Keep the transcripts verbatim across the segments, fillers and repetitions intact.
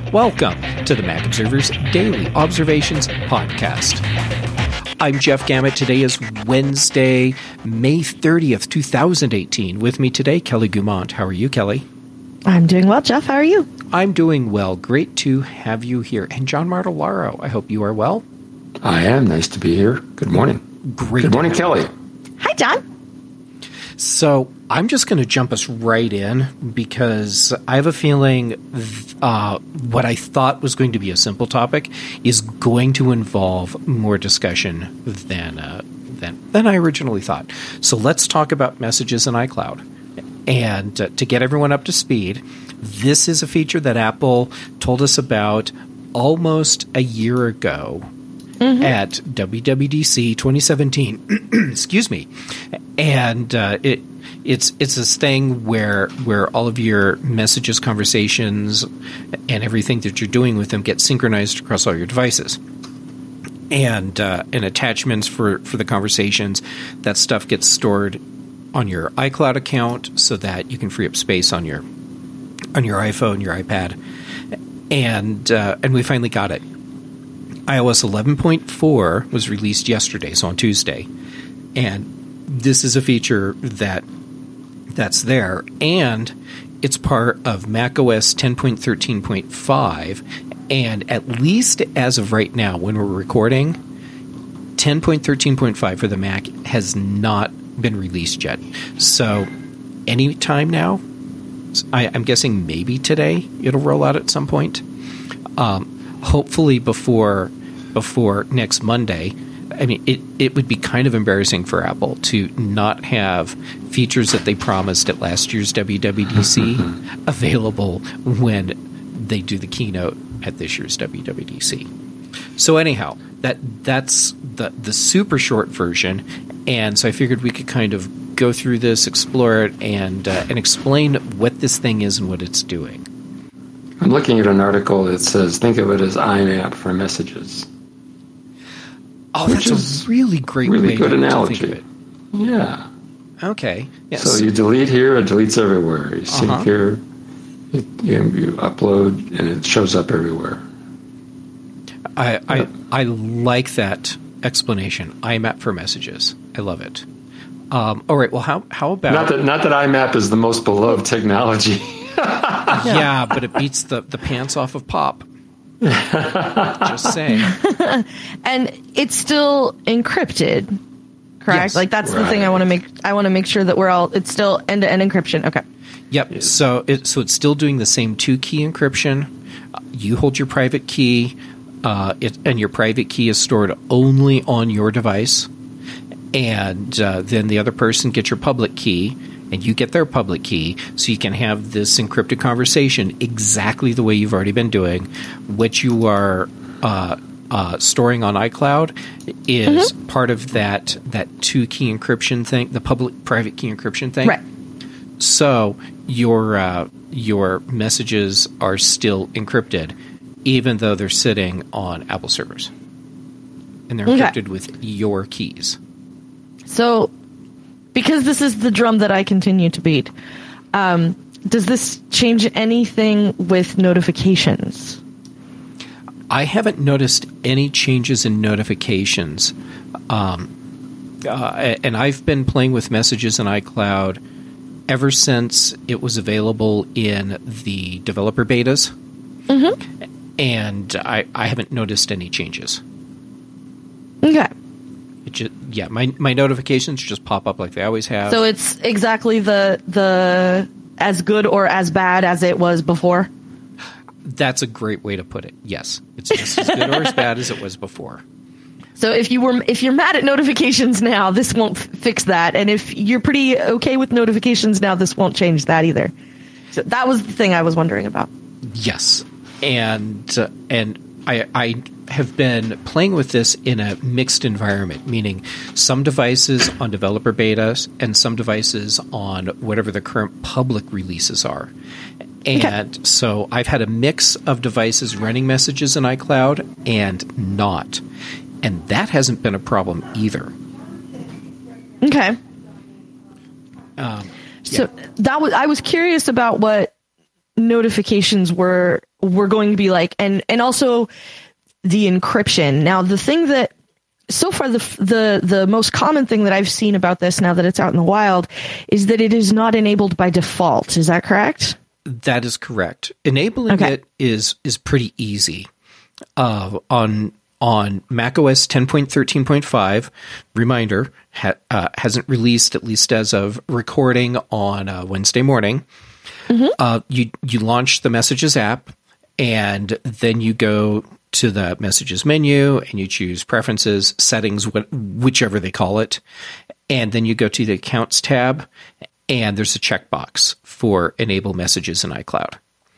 Welcome to the Mac Observer's Daily Observations Podcast. I'm Jeff Gamet. Today is Wednesday, May thirtieth, twenty eighteen. With me today, Kelly Gumont. How are you, Kelly? I'm doing well, Jeff. How are you? I'm doing well. Great to have you here. And John Martellaro, I hope you are well. I am. Nice to be here. Good morning. Great. Good morning, Kelly. Hi, John. So I'm just going to jump us right in because I have a feeling uh, what I thought was going to be a simple topic is going to involve more discussion than uh, than than I originally thought. So let's talk about messages in iCloud. And uh, to get everyone up to speed, this is a feature that Apple told us about almost a year ago. Mm-hmm. At W W D C twenty seventeen, excuse me, and uh, it it's it's this thing where where all of your messages, conversations, and everything that you're doing with them get synchronized across all your devices, and uh, and attachments for for the conversations. That stuff gets stored on your iCloud account so that you can free up space on your on your iPhone, your iPad, and uh, and we finally got it. i O S eleven point four was released yesterday, so on Tuesday, and this is a feature that that's there, and it's part of macOS ten point thirteen point five, and at least as of right now, when we're recording, ten point thirteen point five for the Mac has not been released yet. So any time now, I, I'm guessing maybe today it'll roll out at some point. Um, hopefully before before next Monday. I mean, it, it would be kind of embarrassing for Apple to not have features that they promised at last year's W W D C available when they do the keynote at this year's W W D C. So anyhow, that that's the, the super short version, and so I figured we could kind of go through this, explore it, and uh, and explain what this thing is and what it's doing. I'm looking at an article that says, think of it as I MAP for messages. Oh, that's a really great really way good to, analogy. to think of it. Yeah. Okay. Yes. So you delete here, it deletes everywhere. You sync uh-huh. here, you, you, you upload, and it shows up everywhere. I, I I like that explanation. I MAP for messages. I love it. Um, all right. Well, how how about not that not that I MAP is the most beloved technology. Yeah, but it beats the, the pants off of Pop. Just saying. And it's still encrypted, correct? Yes. Like that's Right. the thing I want to make. I want to make sure that we're all. It's still end to end encryption. Okay. Yep. So it so it's still doing the same two key encryption. Uh, you hold your private key, uh, it, and your private key is stored only on your device, and uh, then the other person gets your public key. And you get their public key, so you can have this encrypted conversation exactly the way you've already been doing. What you are uh, uh, storing on iCloud is mm-hmm. part of that that two key encryption thing, the public private key encryption thing. Right. So your uh, your messages are still encrypted, even though they're sitting on Apple servers, and they're encrypted okay. with your keys. So. Because this is the drum that I continue to beat, um, does this change anything with notifications? I haven't noticed any changes in notifications. Um, uh, and I've been playing with messages in iCloud ever since it was available in the developer betas. Mm-hmm. And I, I haven't noticed any changes. Okay. It just, yeah, my my notifications just pop up like they always have. So it's exactly the the as good or as bad as it was before? That's a great way to put it. Yes. It's just as good or as bad as it was before. So if you were if you're mad at notifications now, this won't f- fix that. And if you're pretty okay with notifications now, this won't change that either. So that was the thing I was wondering about. Yes. And uh, and I I have been playing with this in a mixed environment, meaning some devices on developer betas and some devices on whatever the current public releases are. And okay. so I've had a mix of devices running messages in iCloud and not. And that hasn't been a problem either. Okay. Um, so yeah. that was I was curious about what notifications were we're going to be like, and and also the encryption. Now, the thing that so far the the the most common thing that I've seen about this now that it's out in the wild is that it is not enabled by default. Is that correct? That is correct. Enabling Okay. it is is pretty easy. Uh, on on macOS ten point thirteen point five, reminder, ha, uh, hasn't released, at least as of recording on uh, Wednesday morning. Mm-hmm. Uh, you you launch the Messages app, and then you go to the Messages menu, and you choose Preferences, Settings, wh- whichever they call it, and then you go to the Accounts tab, and there's a checkbox for Enable Messages in iCloud.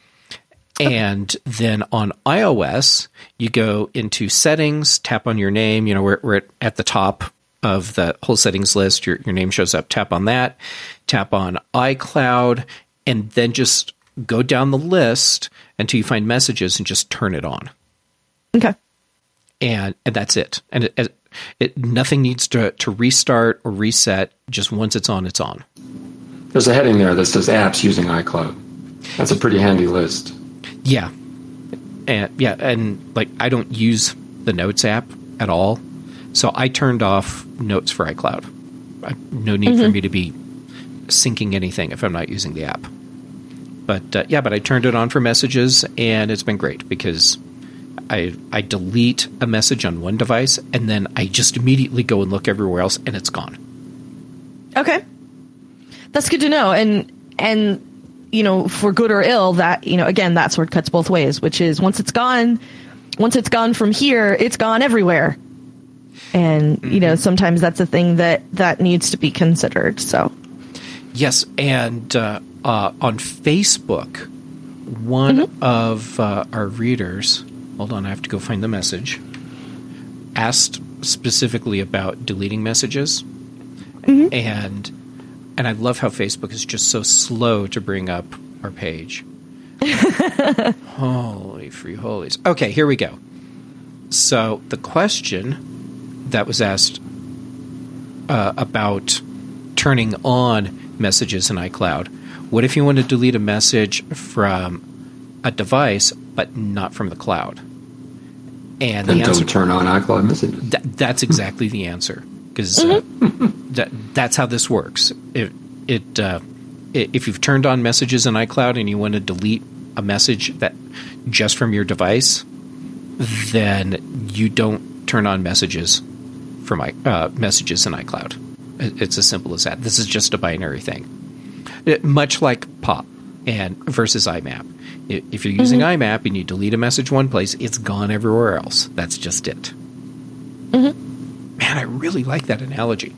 And then on iOS, you go into Settings, tap on your name. You know, we're, we're at the top of the whole settings list. Your, your name shows up. Tap on that. Tap on iCloud, and then just go down the list until you find Messages and just turn it on. Okay. And, and that's it. And it, it, it nothing needs to, to restart or reset. Just once it's on, it's on. There's a heading there that says apps using iCloud. That's a pretty handy list. Yeah. And yeah, and like I don't use the Notes app at all. So I turned off Notes for iCloud. I, no need mm-hmm. for me to be syncing anything if I'm not using the app. But uh, yeah, but I turned it on for Messages, and it's been great because I I delete a message on one device, and then I just immediately go and look everywhere else, and it's gone. Okay. That's good to know. And, and, you know, for good or ill, that, you know, again, that sword cuts both ways, which is once it's gone, once it's gone from here, it's gone everywhere. And, mm-hmm. you know, sometimes that's a thing that, that needs to be considered. So, yes. And uh, uh, on Facebook, one mm-hmm. of uh, our readers, hold on, I have to go find the message, asked specifically about deleting messages. Mm-hmm. And And I love how Facebook is just so slow to bring up our page. Holy free holies. Okay, here we go. So the question that was asked uh, about turning on Messages in iCloud. What if you want to delete a message from a device but not from the cloud? And the then answer, don't turn on iCloud Messages. Th- that's exactly the answer. Because uh, that, that's how this works. It, it, uh, it if you've turned on Messages in iCloud and you want to delete a message that just from your device, then you don't turn on Messages from I, uh, Messages in iCloud. It, it's as simple as that. This is just a binary thing, it, much like POP and versus I MAP. It, if you're using mm-hmm. I MAP and you delete a message one place, it's gone everywhere else. That's just it. Mm-hmm. Man, I really like that analogy.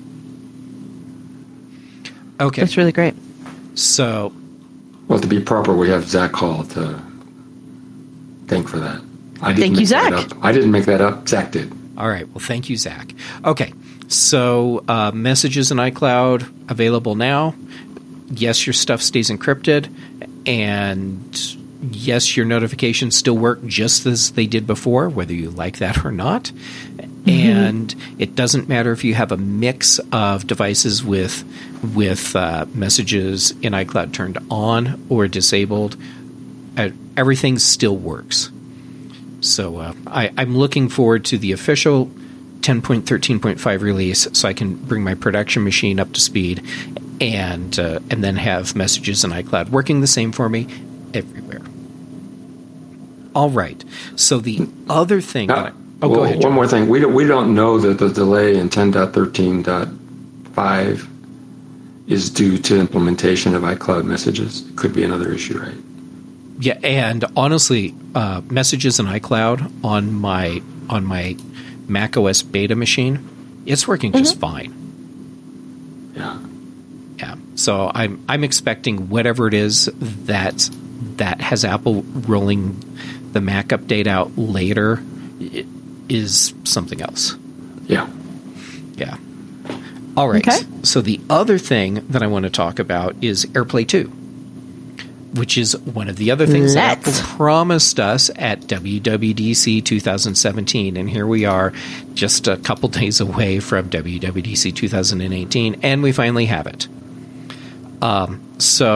Okay. That's really great. So... Well, to be proper, we have Zach Hall to thank for that. I didn't thank make you, Zach. That up. I didn't make that up. Zach did. All right. Well, thank you, Zach. Okay. So uh, Messages in iCloud available now. Yes, your stuff stays encrypted. And yes, your notifications still work just as they did before, whether you like that or not. And it doesn't matter if you have a mix of devices with with uh, Messages in iCloud turned on or disabled. Uh, everything still works. So uh, I, I'm looking forward to the official ten point thirteen point five release, so I can bring my production machine up to speed, and uh, and then have Messages in iCloud working the same for me everywhere. All right. So the other thing. Uh, that I, Oh, well, go ahead, one John. more thing. We don't, we don't know that the delay in ten point thirteen point five is due to implementation of iCloud Messages. Could be another issue, right? Yeah, and honestly, uh, Messages in iCloud on my on my macOS beta machine, it's working mm-hmm. just fine. Yeah. Yeah. So I'm I'm expecting whatever it is that that has Apple rolling the Mac update out later. It, is something else. Yeah. Yeah. All right. Okay. So the other thing that I want to talk about is AirPlay two, which is one of the other things that Let's. Apple promised us at W W D C twenty seventeen. And here we are just a couple days away from W W D C twenty eighteen, and we finally have it. Um, so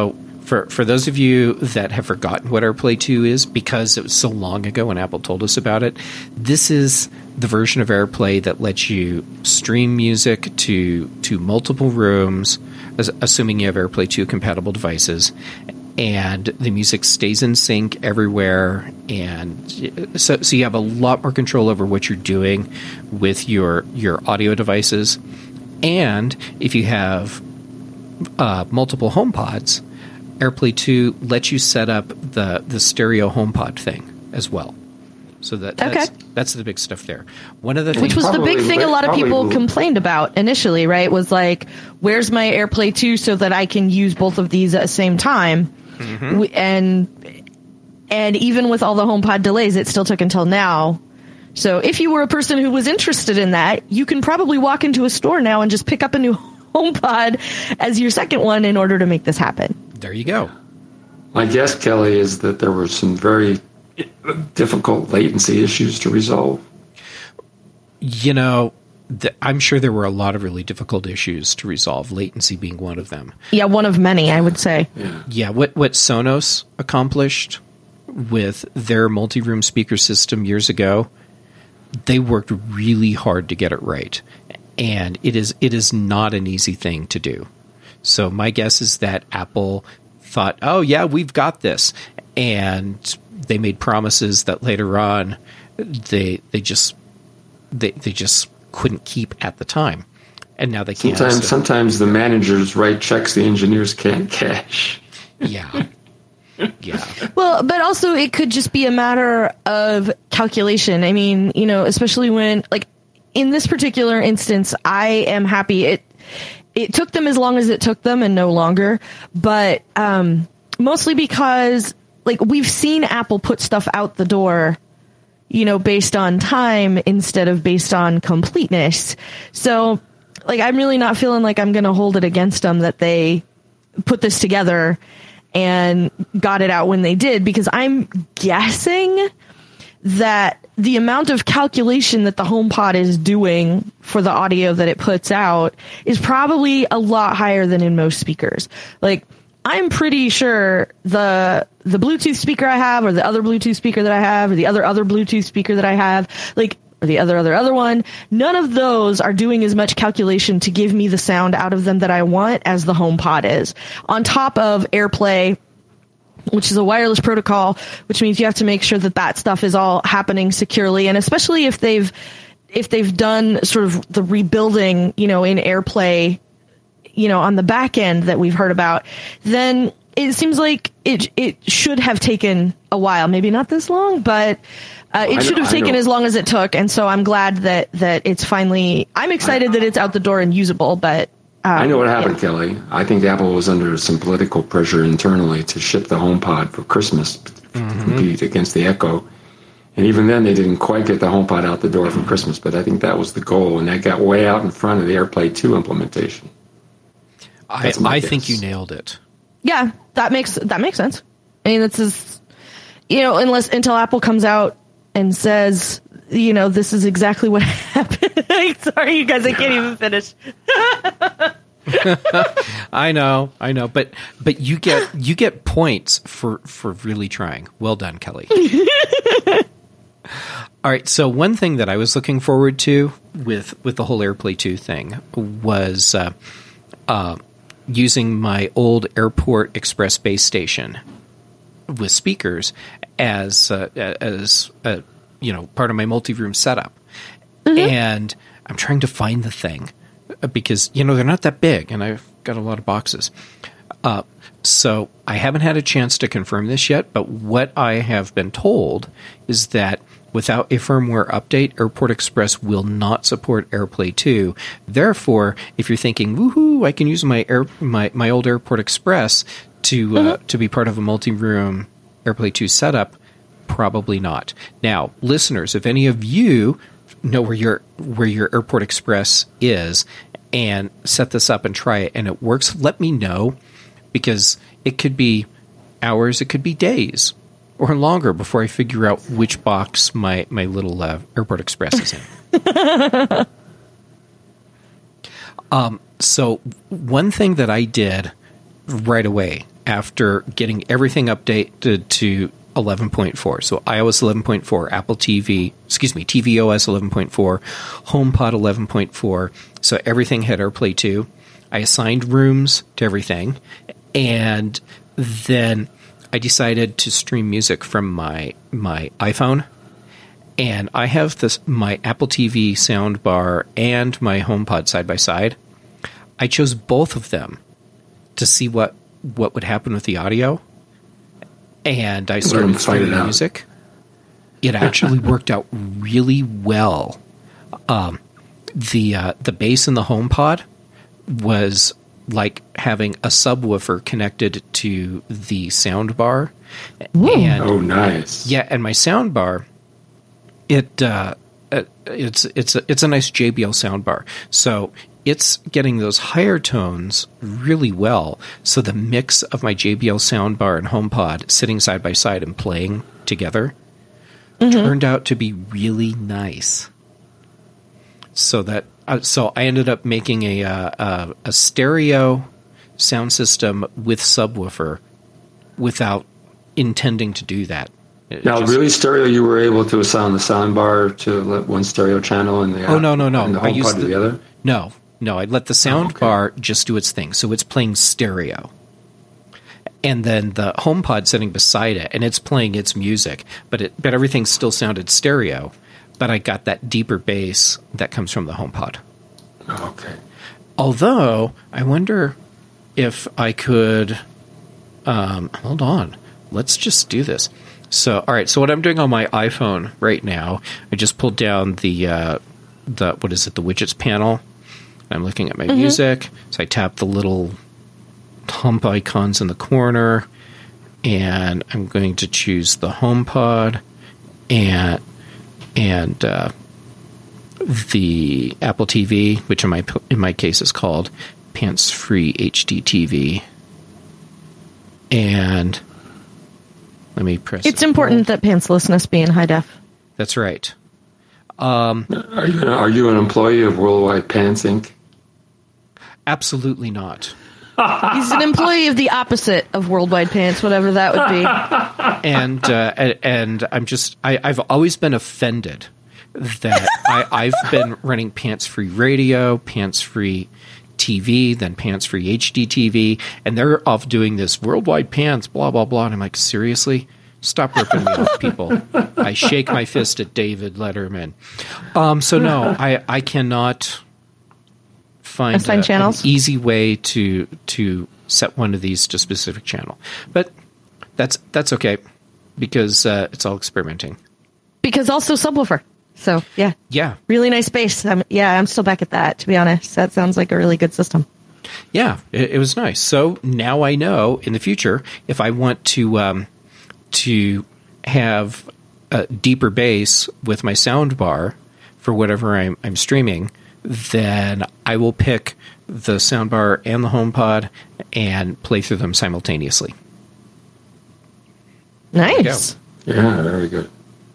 for for those of you that have forgotten what AirPlay two is because it was so long ago when Apple told us about it, this is the version of AirPlay that lets you stream music to to multiple rooms, as, assuming you have AirPlay two compatible devices, and the music stays in sync everywhere, and so so you have a lot more control over what you're doing with your your audio devices. And if you have uh, multiple HomePods, AirPlay two lets you set up the, the stereo HomePod thing as well. So that that's, okay. that's the big stuff there. One of the Which things, was probably, the big thing a lot of people probably, complained about initially, right? Was like, where's my AirPlay two so that I can use both of these at the same time? Mm-hmm. And and even with all the HomePod delays, it still took until now. So if you were a person who was interested in that, you can probably walk into a store now and just pick up a new HomePod as your second one in order to make this happen. There you go. My guess, Kelly, is that there were some very difficult latency latency to resolve. You know, th- I'm sure there were a lot of really difficult issues to resolve, latency being one of them. Yeah, one of many, I would say. Yeah, yeah what, what Sonos accomplished with their multi-room speaker system years ago, they worked really hard to get it right. And it is it is not an easy thing to do. So my guess is that Apple thought, oh, yeah, we've got this. And they made promises that later on they they just they, they just couldn't keep at the time. And now they can't. Sometimes, so. sometimes the managers write checks the engineers can't cash. Yeah. Yeah. Well, but also it could just be a matter of calculation. I mean, you know, especially when, like, in this particular instance, I am happy. It it took them as long as it took them and no longer, but um, mostly because, like, we've seen Apple put stuff out the door, you know, based on time instead of based on completeness. So, like, I'm really not feeling like I'm going to hold it against them that they put this together and got it out when they did, because I'm guessing that the amount of calculation that the HomePod is doing for the audio that it puts out is probably a lot higher than in most speakers. Like, I'm pretty sure the the Bluetooth speaker I have, or the other Bluetooth speaker that I have, or the other other Bluetooth speaker that I have, like, or the other other other one, none of those are doing as much calculation to give me the sound out of them that I want as the HomePod is. On top of AirPlay, which is a wireless protocol, which means you have to make sure that that stuff is all happening securely, and especially if they've if they've done sort of the rebuilding, you know, in AirPlay, you know, on the back end that we've heard about, then it seems like it it should have taken a while. Maybe not this long, but uh, it should have taken as long as it took. And so I'm glad that that it's finally. I'm excited that it's out the door and usable. But um, I know what happened, yeah. Kelly. I think Apple was under some political pressure internally to ship the HomePod for Christmas to mm-hmm. compete against the Echo. And even then, they didn't quite get the HomePod out the door for Christmas. But I think that was the goal, and that got way out in front of the AirPlay two implementation. I, I think you nailed it. Yeah, that makes that makes sense. I mean, this is, you know, unless until Apple comes out and says, you know, this is exactly what happened. Sorry, you guys, I can't even finish. I know, I know, but but you get you get points for for really trying. Well done, Kelly. All right, so one thing that I was looking forward to with with the whole AirPlay two thing was uh, uh, using my old Airport Express base station with speakers as uh, as uh, you know, part of my multi-room setup. Mm-hmm. And I'm trying to find the thing because, you know, they're not that big and I've got a lot of boxes. Uh, so I haven't had a chance to confirm this yet, but what I have been told is that without a firmware update, Airport Express will not support AirPlay two. Therefore, if you're thinking, woohoo, I can use my air, my, my old Airport Express to mm-hmm. uh, to be part of a multi-room AirPlay two setup, probably not. Now, listeners, if any of you know where your where your Airport Express is and set this up and try it and it works, let me know, because it could be hours, it could be days or longer before I figure out which box my, my little uh, Airport Express is in. um, so one thing that I did right away after getting everything updated to eleven point four. So iOS eleven point four, Apple T V, excuse me, tvOS eleven point four, HomePod eleven point four. So everything had AirPlay two. I assigned rooms to everything, and then I decided to stream music from my my iPhone. And I have this my Apple T V soundbar and my HomePod side by side. I chose both of them to see what what would happen with the audio, and I started streaming music. It actually worked out really well. Um, the uh, the bass in the HomePod was like having a subwoofer connected to the soundbar. And, oh, nice! Yeah, and my soundbar, it uh, it's it's a, it's a nice J B L soundbar, so it's getting those higher tones really well. So the mix of my J B L soundbar and HomePod sitting side by side and playing together mm-hmm. turned out to be really nice. So that uh, so I ended up making a, uh, a a stereo sound system with subwoofer without intending to do that. It now, just, really stereo, you were able to assign the soundbar to let one stereo channel and the oh no no no and the I used HomePod to the, the other. No, no, I let the sound oh, okay. bar just do its thing. So it's playing stereo. And then the HomePod sitting beside it, and it's playing its music, but it but everything still sounded stereo. But I got that deeper bass that comes from the HomePod. Oh, okay. Although, I wonder if I could... Um, hold on. Let's just do this. So, all right, so what I'm doing on my iPhone right now, I just pulled down the, uh, the what is it, the widgets panel. I'm looking at my mm-hmm. music. So I tap the little hump icons in the corner, and I'm going to choose the HomePod and and uh, the Apple T V, which in my in my case is called Pants Free H D T V. And let me press. It's important that pantslessness be in high def. That's right. Um, are you are you an employee of Worldwide Pants Incorporated? Absolutely not. He's an employee of the opposite of Worldwide Pants, whatever that would be. And uh, and I'm just I, I've always been offended that I, I've been running Pants Free Radio, Pants Free T V, then Pants Free H D T V, and they're off doing this Worldwide Pants, blah blah blah. And I'm like, seriously, stop ripping me off, people! I shake my fist at David Letterman. Um, so no, I I cannot find a, an easy way to to set one of these to a specific channel, but that's that's okay because uh, it's all experimenting. Because also subwoofer, so yeah, yeah, really nice bass. Um, yeah, I'm still back at that. To be honest, that sounds like a really good system. Yeah, it, it was nice. So now I know in the future if I want to um, to have a deeper bass with my soundbar for whatever I'm, I'm streaming, then I will pick the soundbar and the HomePod and play through them simultaneously. Nice. Yeah, very good.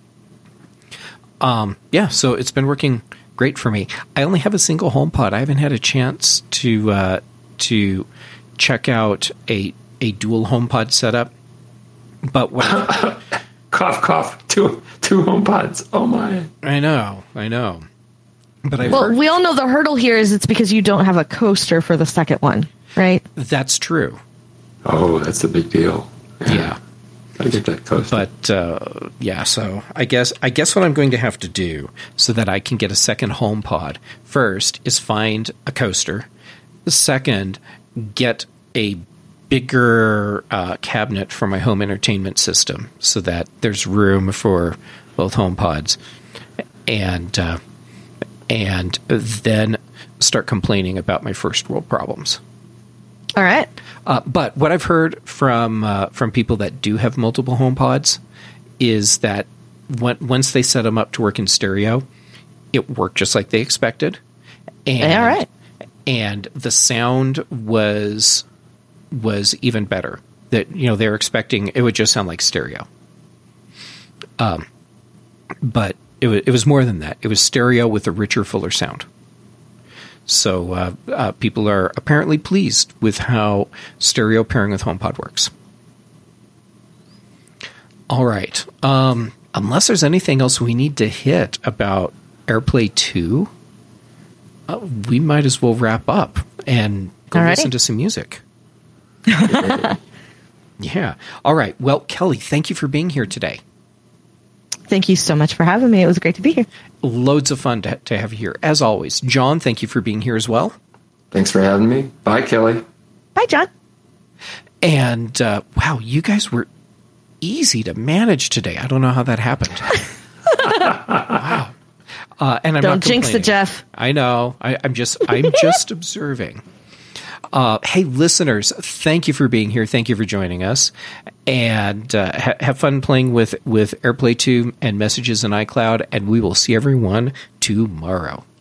Um, yeah, so it's been working great for me. I only have a single HomePod. I haven't had a chance to uh, to check out a a dual HomePod setup. But what cough, cough, two two HomePods. Oh my! I know, I know. But I've well, heard, we all know the hurdle here is it's because you don't have a coaster for the second one, right? That's true. Oh, that's a big deal. Yeah. yeah. I get that coaster. But uh, yeah, so I guess I guess what I'm going to have to do so that I can get a second HomePod first is find a coaster. The second, get a bigger uh, cabinet for my home entertainment system so that there's room for both HomePods, and uh, and then start complaining about my first world problems. All right. Uh, but what I've heard from uh, from people that do have multiple HomePods is that when, once they set them up to work in stereo, it worked just like they expected. And, all right. And the sound was was even better. That you know they're expecting it would just sound like stereo. Um, but it was it was more than that. It was stereo with a richer, fuller sound. So uh, uh, people are apparently pleased with how stereo pairing with HomePod works. All right. Um, unless there's anything else we need to hit about AirPlay two, uh, we might as well wrap up and go Alrighty. listen to some music. Yeah. All right. Well, Kelly, thank you for being here today. Thank you so much for having me. It was great to be here. Loads of fun to, to have you here, as always. John, thank you for being here as well. Thanks for having me. Bye, Kelly. Bye, John. And, uh, wow, you guys were easy to manage today. I don't know how that happened. Wow. Uh, and I'm Don't not jinx it, complaining. Jeff. I know. I, I'm just I'm just observing. Uh, hey, listeners, thank you for being here. Thank you for joining us. And uh, ha- have fun playing with, with AirPlay two and messages in iCloud. And we will see everyone tomorrow.